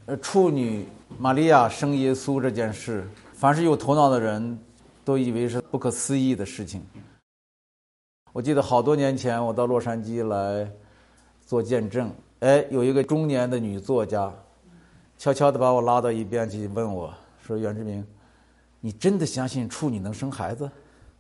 处女玛利亚生耶稣这件事，凡是有头脑的人都以为是不可思议的事情。我记得好多年前我到洛杉矶来做见证，有一个中年的女作家悄悄地把我拉到一边去问我说，袁志明，你真的相信处女能生孩子？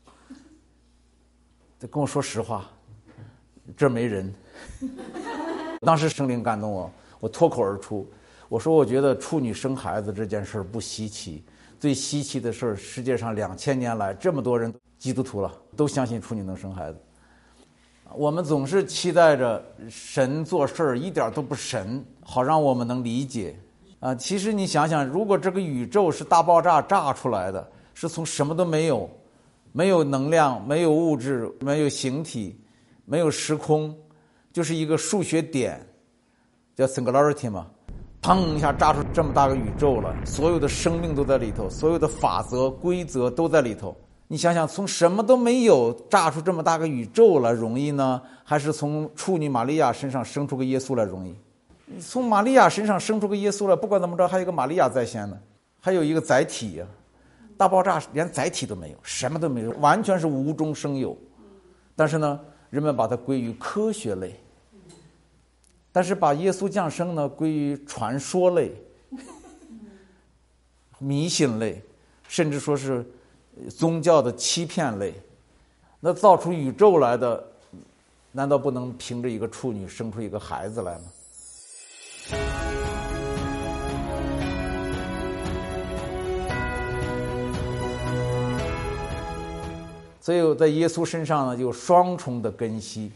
他跟我说实话，这没人。当时圣灵感动我脱口而出，我说我觉得处女生孩子这件事不稀奇，最稀奇的事，世界上2000年来这么多人基督徒了都相信处女能生孩子。我们总是期待着神做事一点都不神，好让我们能理解其实你想想，如果这个宇宙是大爆炸炸出来的，是从什么都没有，没有能量，没有物质，没有形体，没有时空，就是一个数学点，叫 singularity 嘛，砰一下炸出这么大个宇宙了，所有的生命都在里头，所有的法则规则都在里头。你想想，从什么都没有炸出这么大个宇宙来容易呢，还是从处女玛利亚身上生出个耶稣来容易？从玛利亚身上生出个耶稣来，不管怎么着还有一个玛利亚在先呢，还有一个载体大爆炸连载体都没有，什么都没有，完全是无中生有。但是呢，人们把它归于科学类，但是把耶稣降生呢归于传说类、迷信类，甚至说是宗教的欺骗类。那造出宇宙来的，难道不能凭着一个处女生出一个孩子来吗？所以在耶稣身上呢，有双重的根系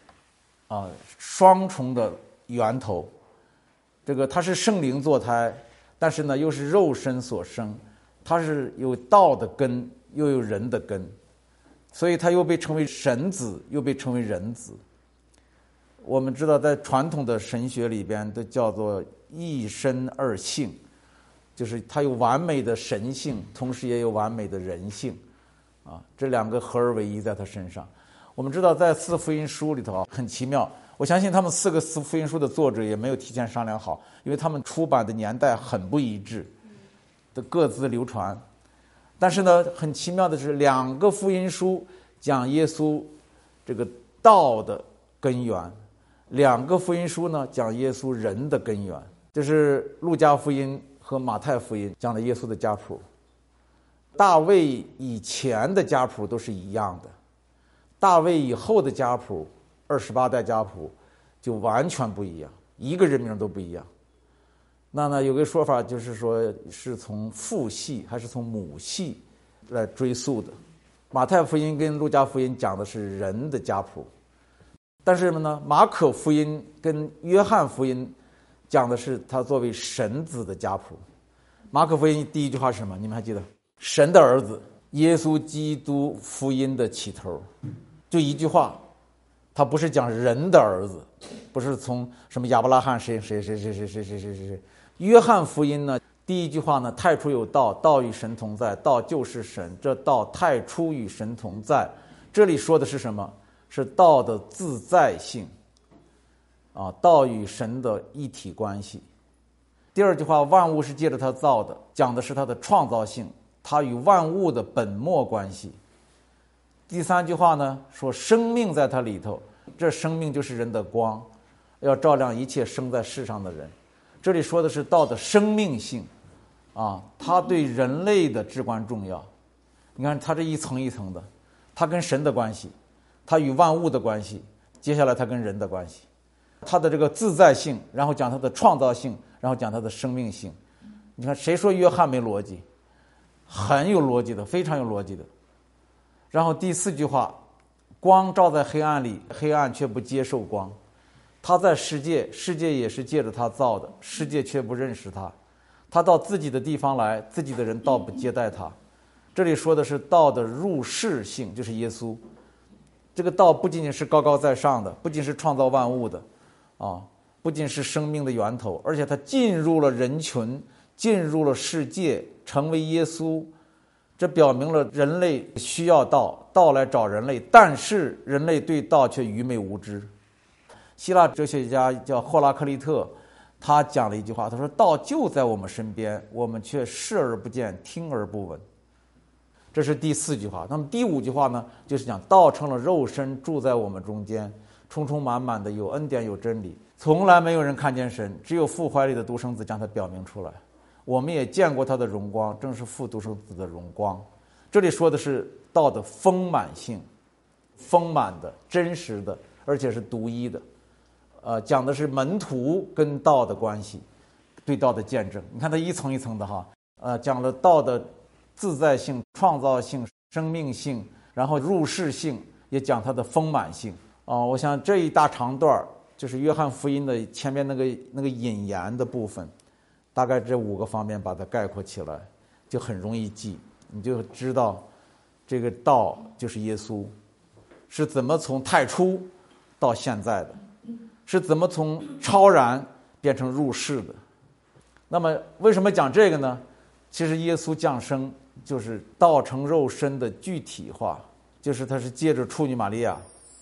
双重的源头。这个他是圣灵作胎，但是呢又是肉身所生，他是有道的根，又有人的根，所以他又被称为神子，又被称为人子。我们知道在传统的神学里边都叫做一身二性，就是他有完美的神性，同时也有完美的人性这两个合而为一在他身上。我们知道在四福音书里头很奇妙，我相信他们4个四福音书的作者也没有提前商量好，因为他们出版的年代很不一致，的各自流传。但是呢，很奇妙的是2个福音书讲耶稣这个道的根源，2个福音书呢讲耶稣人的根源，就是路加福音和马太福音讲的耶稣的家谱。大卫以前的家谱都是一样的，大卫以后的家谱28代家谱就完全不一样，一个人名都不一样。那呢，有个说法就是说是从父系还是从母系来追溯的。马太福音跟路加福音讲的是人的家谱，但是呢，马可福音跟约翰福音讲的是他作为神子的家谱。马可福音第一句话是什么？你们还记得？神的儿子，耶稣基督福音的起头，就一句话。他不是讲人的儿子，不是从什么亚伯拉罕谁。约翰福音呢，第一句话呢，太初有道，道与神同在，道就是神，这道太初与神同在。这里说的是什么？是道的自在性道与神的一体关系。第二句话，万物是借着他造的，讲的是他的创造性，他与万物的本末关系。第三句话呢，说生命在他里头，这生命就是人的光，要照亮一切生在世上的人。这里说的是道的生命性它对人类的至关重要。你看它这一层一层的，它跟神的关系，它与万物的关系，接下来它跟人的关系，它的这个自在性，然后讲它的创造性，然后讲它的生命性。你看谁说约翰没逻辑？很有逻辑的，非常有逻辑的。然后第4句话，光照在黑暗里，黑暗却不接受光。他在世界，世界也是借着他造的，世界却不认识他。他到自己的地方来，自己的人倒不接待他。这里说的是道的入世性，就是耶稣。这个道不仅仅是高高在上的，不仅是创造万物的不仅是生命的源头，而且他进入了人群，进入了世界，成为耶稣。这表明了人类需要道，道来找人类，但是人类对道却愚昧无知。希腊哲学家叫赫拉克利特， 他讲了一句话，他说道就在我们身边，我们却视而不见，听而不闻。这是第4句话。那么第5句话呢，就是讲道成了肉身，住在我们中间，充充满满的有恩典有真理，从来没有人看见神，只有父怀里的独生子将他表明出来。我们也见过他的荣光，正是父独生子的荣光。这里说的是道的丰满性，丰满的、真实的，而且是独一的。讲的是门徒跟道的关系，对道的见证。你看它一层一层的哈，讲了道的自在性、创造性、生命性，然后入世性，也讲它的丰满性。我想这一大长段就是约翰福音的前面那个引言的部分，大概这5个方面把它概括起来，就很容易记，你就知道这个道就是耶稣，是怎么从太初到现在的，是怎么从超然变成入世的。那么为什么讲这个呢？其实耶稣降生就是道成肉身的具体化，就是他是借着处女玛利亚。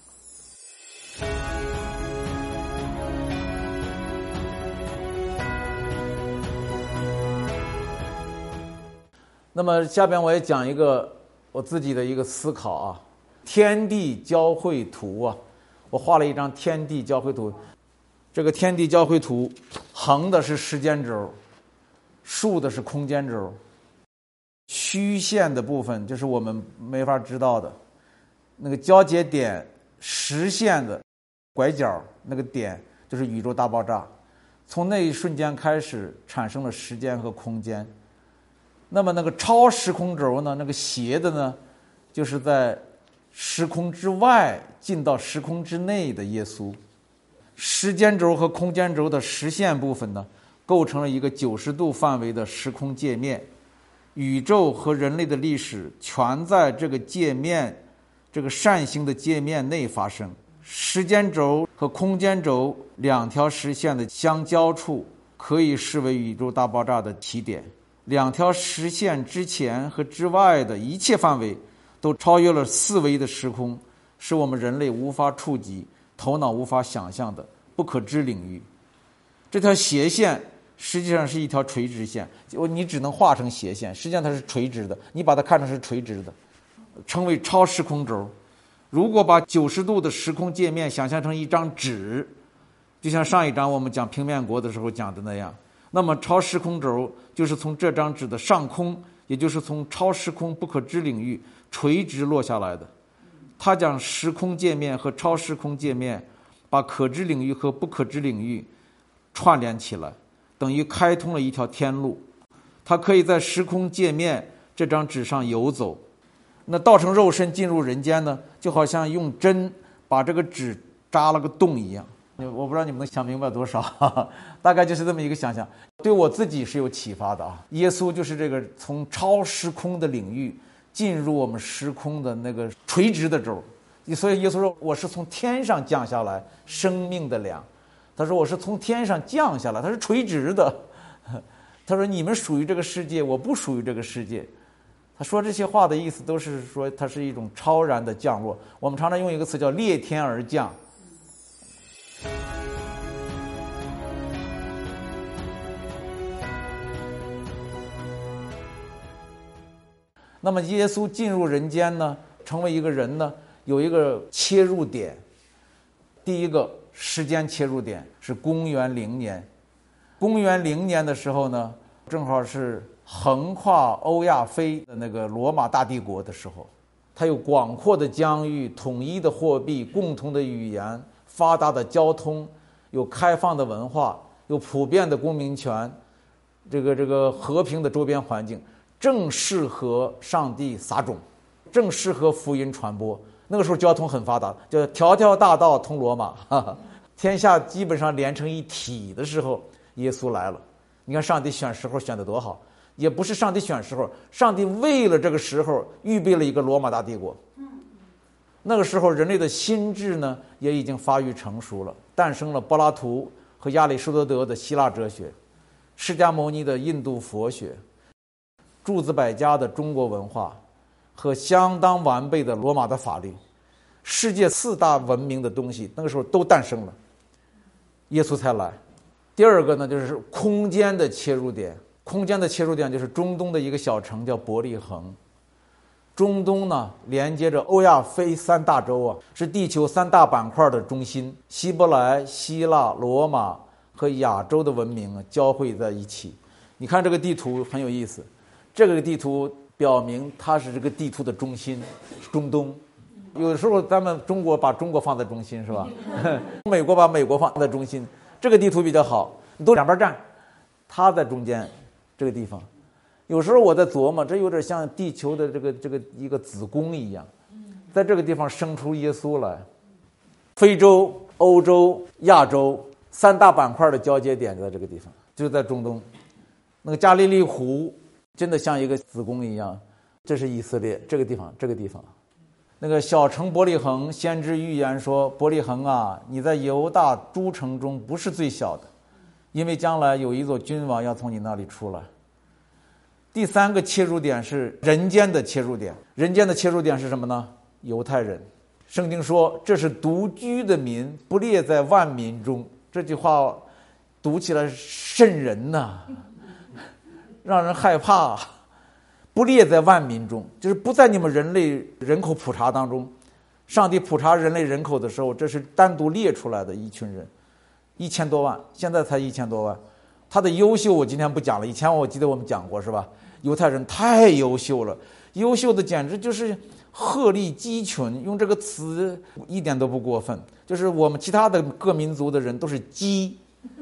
那么下边我也讲一个我自己的一个思考啊，天地交汇图啊，我画了一张天地交汇图。这个天地交汇图，横的是时间轴，竖的是空间轴，虚线的部分就是我们没法知道的，那个交节点实线的拐角那个点就是宇宙大爆炸，从那一瞬间开始产生了时间和空间。那么那个超时空轴呢，那个斜的呢，就是在时空之外进到时空之内的耶稣。时间轴和空间轴的实线部分呢，构成了一个90度范围的时空界面，宇宙和人类的历史全在这个界面，这个扇形的界面内发生。时间轴和空间轴2条实线的相交处，可以视为宇宙大爆炸的起点。2条实线之前和之外的一切范围，都超越了4维的时空，是我们人类无法触及、头脑无法想象的不可知领域。这条斜线实际上是一条垂直线，你只能画成斜线，实际上它是垂直的，你把它看成是垂直的，称为超时空轴。如果把90度的时空界面想象成一张纸，就像上一章我们讲平面国的时候讲的那样，那么超时空轴就是从这张纸的上空，也就是从超时空不可知领域垂直落下来的。它将时空界面和超时空界面，把可知领域和不可知领域串联起来，等于开通了一条天路。它可以在时空界面这张纸上游走。那道成肉身进入人间呢，就好像用针把这个纸扎了个洞一样。我不知道你们能想明白多少，大概就是这么一个想象，对我自己是有启发的啊。耶稣就是这个从超时空的领域进入我们时空的那个垂直的轴，所以耶稣说我是从天上降下来生命的粮。他说我是从天上降下来，他是垂直的。他说你们属于这个世界，我不属于这个世界。他说这些话的意思都是说它是一种超然的降落。我们常常用一个词叫裂天而降。那么耶稣进入人间呢，成为一个人呢，有一个切入点。第一个时间切入点是公元0年。公元0年的时候呢，正好是横跨欧亚非的那个罗马大帝国的时候，它有广阔的疆域、统一的货币、共同的语言、发达的交通，有开放的文化，有普遍的公民权，这个和平的周边环境，正适合上帝撒种，正适合福音传播。那个时候交通很发达，叫条条大道通罗马，天下基本上连成一体的时候，耶稣来了。你看上帝选时候选得多好，也不是上帝选时候，上帝为了这个时候预备了一个罗马大帝国。那个时候人类的心智呢也已经发育成熟了，诞生了柏拉图和亚里士多德的希腊哲学，释迦牟尼的印度佛学，诸子百家的中国文化，和相当完备的罗马的法律，世界4大文明的东西那个时候都诞生了，耶稣才来。 第二个呢，就是空间的切入点。空间的切入点就是中东的一个小城叫伯利恒。中东呢，连接着欧亚非三大洲啊，是地球三大板块的中心。希伯来、希腊、罗马和亚洲的文明交汇在一起。你看这个地图很有意思，这个地图表明它是这个地图的中心，中东。有的时候咱们中国把中国放在中心是吧？美国把美国放在中心。这个地图比较好，你都两边站，它在中间这个地方。有时候我在琢磨，这有点像地球的这个一个子宫一样，在这个地方生出耶稣来。非洲、欧洲、亚洲三大板块的交接点就在这个地方，就在中东。那个加利利湖真的像一个子宫一样，这是以色列这个地方，这个地方。那个小城伯利恒，先知预言说，伯利恒啊，你在犹大诸城中不是最小的，因为将来有一座君王要从你那里出来。第三个切入点是人间的切入点。人间的切入点是什么呢？犹太人。圣经说这是独居的民，不列在万民中。这句话读起来瘆人呐，让人害怕。不列在万民中，就是不在你们人类人口普查当中。上帝普查人类人口的时候，这是单独列出来的一群人，1000多万，现在才1000多万。他的优秀我今天不讲了，以前我记得我们讲过是吧？犹太人太优秀了，优秀的简直就是鹤立鸡群，用这个词一点都不过分。就是我们其他的各民族的人都是鸡，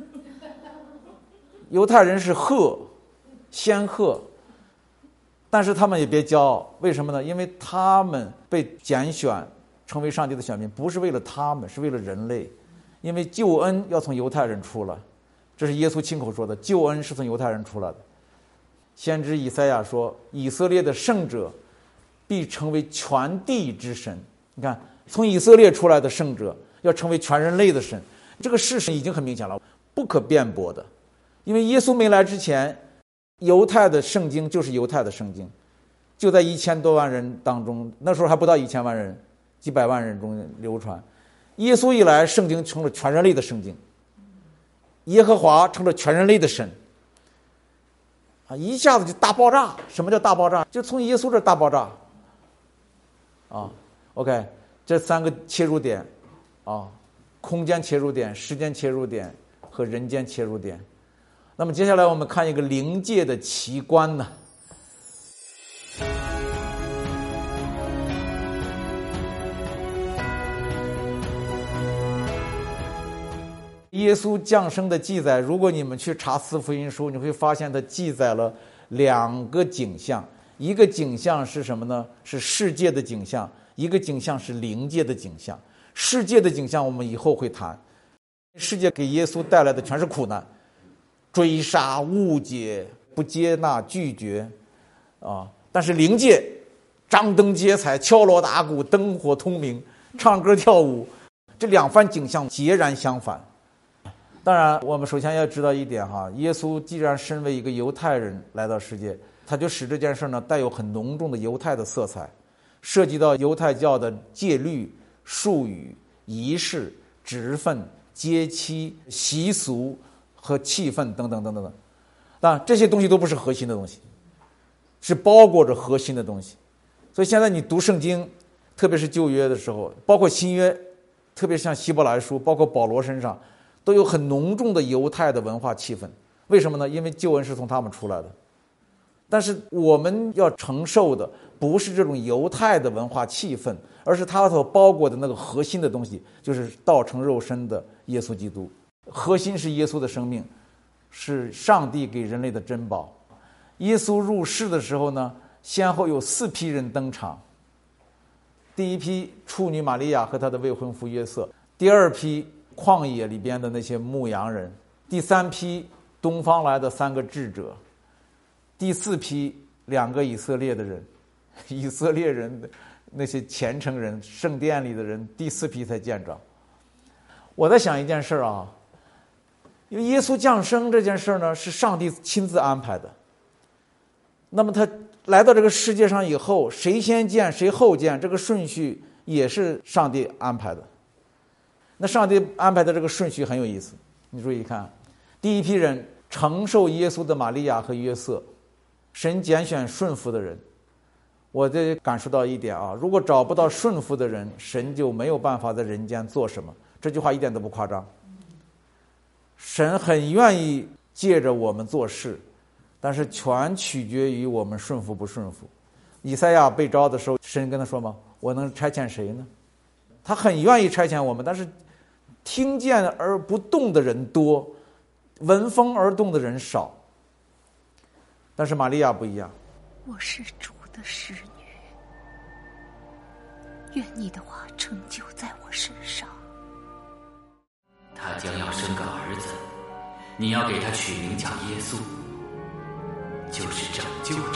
犹太人是鹤，仙鹤。但是他们也别骄傲，为什么呢？因为他们被拣选成为上帝的选民，不是为了他们，是为了人类。因为救恩要从犹太人出来，这是耶稣亲口说的，救恩是从犹太人出来的。先知以赛亚说，以色列的圣者必成为全地之神。你看，从以色列出来的圣者要成为全人类的神，这个事实已经很明显了，不可辩驳的。因为耶稣没来之前，犹太的圣经就是犹太的圣经，就在1000多万人当中，那时候还不到1000万人，几百万人中流传。耶稣一来，圣经成了全人类的圣经，耶和华成了全人类的神啊！一下子就大爆炸。什么叫大爆炸？就从耶稣这大爆炸啊。OK， 这三个切入点啊，空间切入点、时间切入点和人间切入点。那么接下来我们看一个灵界的奇观呢。耶稣降生的记载，如果你们去查四福音书，你会发现它记载了2个景象。一个景象是什么呢？是世界的景象，一个景象是灵界的景象。世界的景象我们以后会谈，世界给耶稣带来的全是苦难，追杀、误解、不接纳、拒绝啊！但是灵界张灯结彩、敲锣打鼓、灯火通明、唱歌跳舞，这2番景象截然相反。当然我们首先要知道一点哈，耶稣既然身为一个犹太人来到世界，他就使这件事呢带有很浓重的犹太的色彩，涉及到犹太教的戒律、术语、仪式、职分、节期、习俗和气氛等等等等等。当然这些东西都不是核心的东西，是包裹着核心的东西。所以现在你读圣经，特别是旧约的时候，包括新约，特别像希伯来书，包括保罗身上，都有很浓重的犹太的文化气氛。为什么呢？因为救恩是从他们出来的。但是我们要承受的不是这种犹太的文化气氛，而是它所包裹的那个核心的东西，就是道成肉身的耶稣基督。核心是耶稣的生命，是上帝给人类的珍宝。耶稣入世的时候呢，先后有4批人登场。第一批处女玛利亚和她的未婚夫约瑟，第2批旷野里边的那些牧羊人，第3批东方来的3个智者，第4批2个以色列的人，以色列人的那些虔诚人，圣殿里的人，第4批才见着。我在想一件事啊，因为耶稣降生这件事呢是上帝亲自安排的，那么他来到这个世界上以后，谁先见谁后见，这个顺序也是上帝安排的。那上帝安排的这个顺序很有意思，你注意看， 第一批人承受耶稣的玛利亚和约瑟，神拣选顺服的人。我这感受到一点啊，如果找不到顺服的人，神就没有办法在人间做什么。这句话一点都不夸张。神很愿意借着我们做事，但是全取决于我们顺服不顺服。以赛亚被召的时候，神跟他说吗？我能差遣谁呢？他很愿意差遣我们，但是听见而不动的人多，闻风而动的人少。但是玛利亚不一样。 我是主的使女，愿你的话成就在我身上。 他将要生个儿子，你要给他取名叫耶稣，就是拯救者。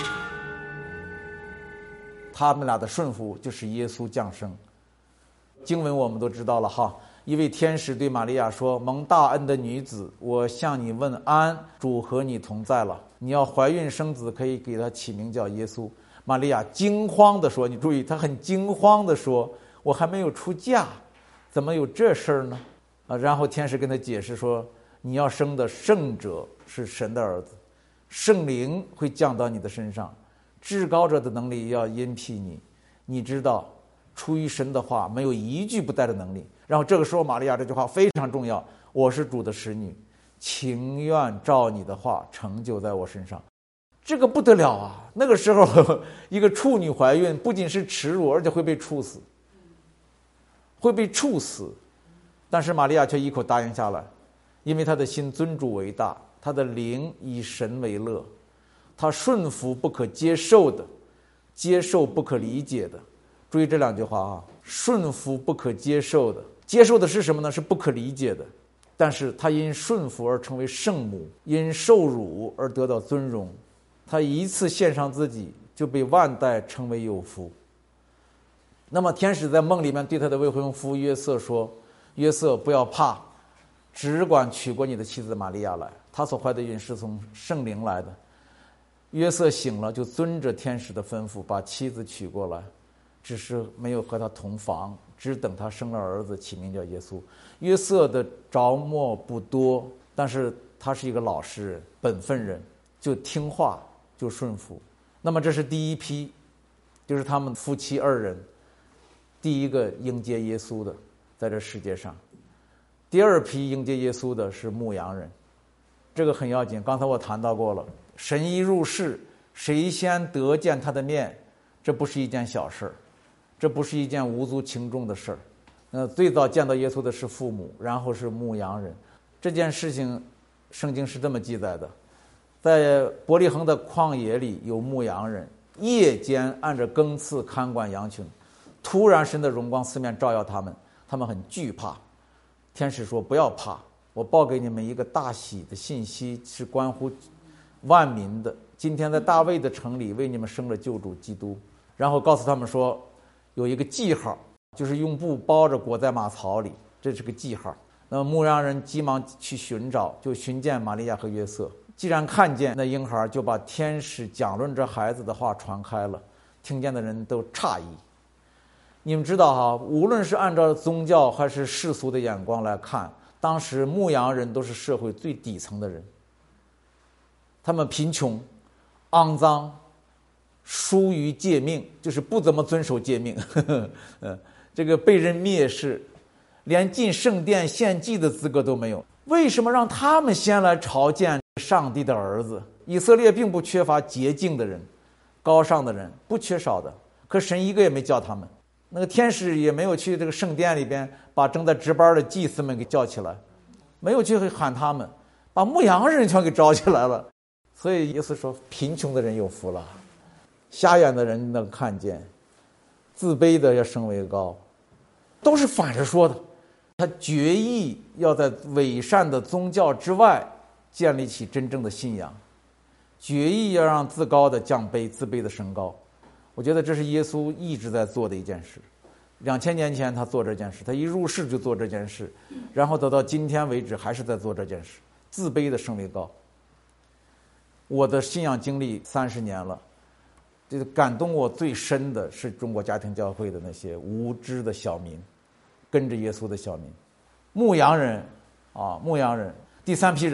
他们俩的顺服就是耶稣降生。经文我们都知道了哈，一位天使对玛利亚说：蒙大恩的女子，我向你问安，主和你同在了。你要怀孕生子，可以给他起名叫耶稣。玛利亚惊慌地说，你注意，她很惊慌地说，我还没有出嫁，怎么有这事儿呢？然后天使跟他解释说，你要生的圣者是神的儿子，圣灵会降到你的身上，至高者的能力要荫庇你。你知道出于神的话没有一句不带着能力。然后这个时候玛利亚这句话非常重要，我是主的使女，情愿照你的话成就在我身上。这个不得了啊，那个时候一个处女怀孕不仅是耻辱，而且会被处死，会被处死。但是玛利亚却一口答应下来，因为她的心尊主为大，她的灵以神为乐，她顺服不可接受的，接受不可理解的。注意这两句话啊，顺服不可接受的，接受的是什么呢？是不可理解的。但是她因顺服而成为圣母，因受辱而得到尊荣。她一次献上自己，就被万代称为有福。那么天使在梦里面对他的未婚夫约瑟说，约瑟不要怕，只管娶过你的妻子玛利亚来，她所怀的孕是从圣灵来的。约瑟醒了，就遵着天使的吩咐把妻子娶过来，只是没有和他同房，只等他生了儿子，起名叫耶稣。约瑟的着墨不多，但是他是一个老实人，本分人，就听话，就顺服。那么这是第一批，就是他们夫妻二人第一个迎接耶稣的，在这世界上。第二批迎接耶稣的是牧羊人，这个很要紧。刚才我谈到过了，神一入世，谁先得见他的面，这不是一件小事儿，这不是一件无足轻重的事儿。最早见到耶稣的是父母，然后是牧羊人。这件事情圣经是这么记载的，在伯利恒的旷野里有牧羊人，夜间按着更次看管羊群，突然神的荣光四面照耀他们，他们很惧怕。天使说，不要怕，我报给你们一个大喜的信息，是关乎万民的。今天在大卫的城里为你们生了救主基督。然后告诉他们说，有一个记号，就是用布包着裹在马槽里，这是个记号。那么牧羊人急忙去寻找，就寻见玛利亚和约瑟。既然看见那婴孩，就把天使讲论这孩子的话传开了，听见的人都诧异。你们知道哈，无论是按照宗教还是世俗的眼光来看，当时牧羊人都是社会最底层的人，他们贫穷、肮脏、疏于诫命，就是不怎么遵守诫命，这个被人蔑视，连进圣殿献祭的资格都没有。为什么让他们先来朝见上帝的儿子？以色列并不缺乏洁净的人、高尚的人，不缺少的，可神一个也没叫他们。那个天使也没有去这个圣殿里边把正在值班的祭司们给叫起来，没有去喊他们，把牧羊人全给招起来了。所以耶稣说，贫穷的人有福了，瞎眼的人能看见，自卑的要升为高，都是反着说的。他决意要在伪善的宗教之外建立起真正的信仰，决意要让自高的降卑，自卑的升高。我觉得这是耶稣一直在做的一件事。2000年前他做这件事，他一入世就做这件事，然后到今天为止还是在做这件事，自卑的升为高。我的信仰经历30年了，这个感动我最深的是中国家庭教会的那些无知的小民，跟着耶稣的小民，牧羊人啊，牧羊人。第三批人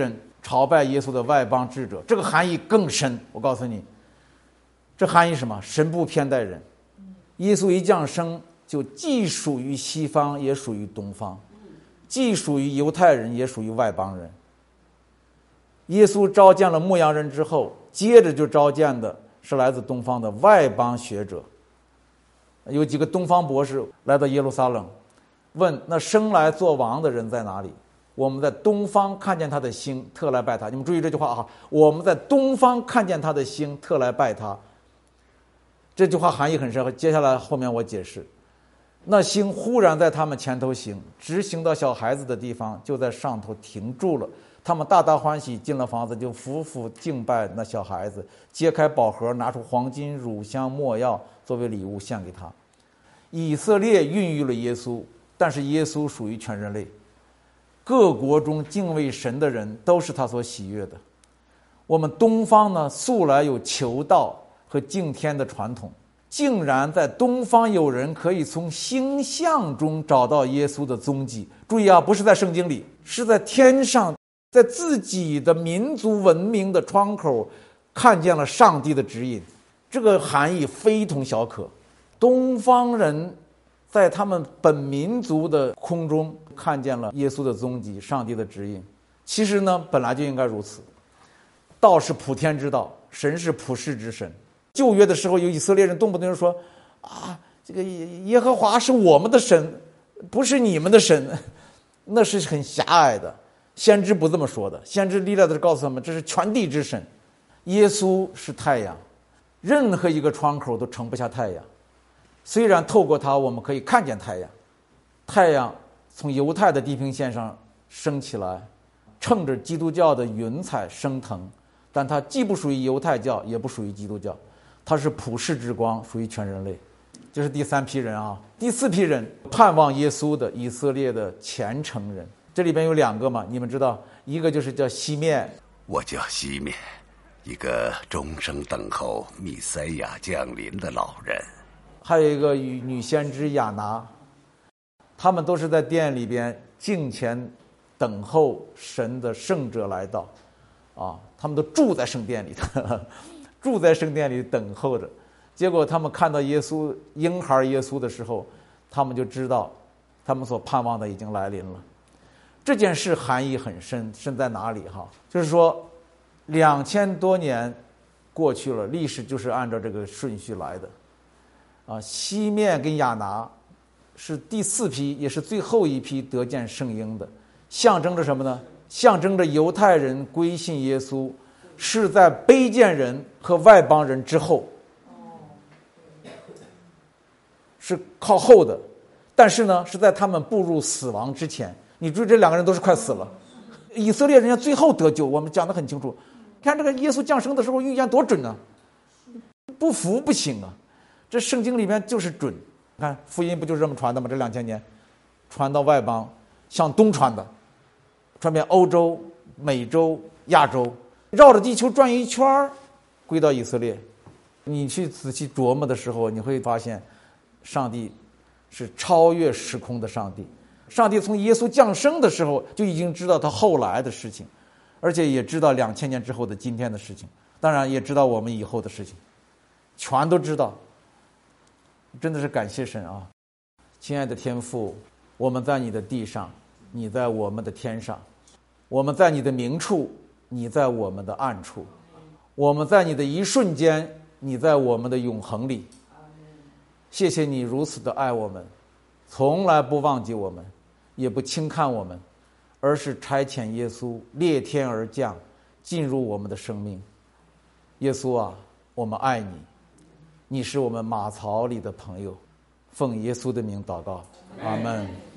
朝拜耶稣的外邦智者，这个含义更深。我告诉你，这含义什么？神不偏待人。耶稣一降生，就既属于西方，也属于东方，既属于犹太人，也属于外邦人。耶稣召见了牧羊人之后，接着就召见的是来自东方的外邦学者。有几个东方博士来到耶路撒冷，问那生来做王的人在哪里？我们在东方看见他的星，特来拜他。你们注意这句话啊，我们在东方看见他的星，特来拜他。这句话含义很深，接下来后面我解释。那星忽然在他们前头行，直行到小孩子的地方，就在上头停住了。他们大大欢喜，进了房子，就俯伏敬拜那小孩子，揭开宝盒，拿出黄金、乳香、没药作为礼物献给他。以色列孕育了耶稣，但是耶稣属于全人类，各国中敬畏神的人都是他所喜悦的。我们东方呢，素来有求道和敬天的传统，竟然在东方有人可以从星象中找到耶稣的踪迹。注意啊，不是在圣经里，是在天上，在自己的民族文明的窗口看见了上帝的指引。这个含义非同小可。东方人在他们本民族的空中看见了耶稣的踪迹，上帝的指引。其实呢，本来就应该如此。道是普天之道，神是普世之神。旧约的时候，有以色列人动不动就说啊，这个耶和华是我们的神，不是你们的神，那是很狭隘的。先知不这么说的，先知历来都是告诉他们，这是全地之神。耶稣是太阳，任何一个窗口都盛不下太阳。虽然透过它我们可以看见太阳，太阳从犹太的地平线上升起来，乘着基督教的云彩升腾，但它既不属于犹太教，也不属于基督教，它是普世之光，属于全人类。这是第三批人啊。第四批人，盼望耶稣的以色列的虔诚人。这里边有两个嘛，你们知道，一个就是叫西面， 我叫西面，一个终生等候弥赛亚降临的老人。 还有一个女先知亚拿，他们都是在殿里边敬虔等候神的圣者来到啊，他们都住在圣殿里的，住在圣殿里等候着。结果他们看到耶稣婴孩耶稣的时候，他们就知道他们所盼望的已经来临了。这件事含义很深，深在哪里哈？就是说2000多年过去了，历史就是按照这个顺序来的啊。西面跟亚拿是第四批，也是最后一批得见圣婴的，象征着什么呢？象征着犹太人归信耶稣是在卑贱人和外邦人之后，是靠后的，但是呢是在他们步入死亡之前。你注意，这两个人都是快死了。以色列人家最后得救，我们讲得很清楚。看这个耶稣降生的时候预言多准啊，不服不行啊。这圣经里面就是准。看福音不就是这么传的吗？这2000年传到外邦，向东传的，传遍欧洲、美洲、亚洲，绕着地球转一圈，归到以色列。你去仔细琢磨的时候，你会发现上帝是超越时空的上帝。上帝从耶稣降生的时候就已经知道他后来的事情，而且也知道2000年之后的今天的事情，当然也知道我们以后的事情，全都知道。真的是感谢神啊！亲爱的天父，我们在你的地上，你在我们的天上；我们在你的明处，你在我们的暗处；我们在你的一瞬间，你在我们的永恒里。谢谢你如此的爱我们，从来不忘记我们，也不轻看我们，而是差遣耶稣裂天而降，进入我们的生命。耶稣啊，我们爱你，你是我们马槽里的朋友。奉耶稣的名祷告，阿们。